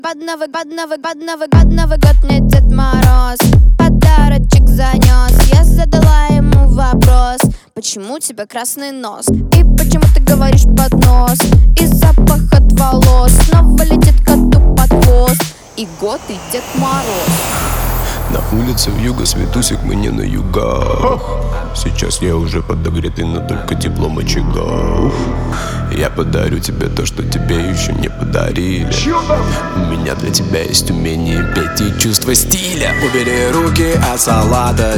Под Новый год мне Дед Мороз подарочек занес. Я задала ему вопрос: почему у тебя красный нос? И почему ты говоришь под нос? И запах от волос снова летит коту под хвост. И год, и Дед Мороз. На улице вьюга, Светусик, мы не на югах. Сейчас я уже подогретый, но только теплом очага. Я подарю тебе то, что тебе еще не подарили. У меня для тебя есть умение петь и чувство стиля. Убери руки от салата,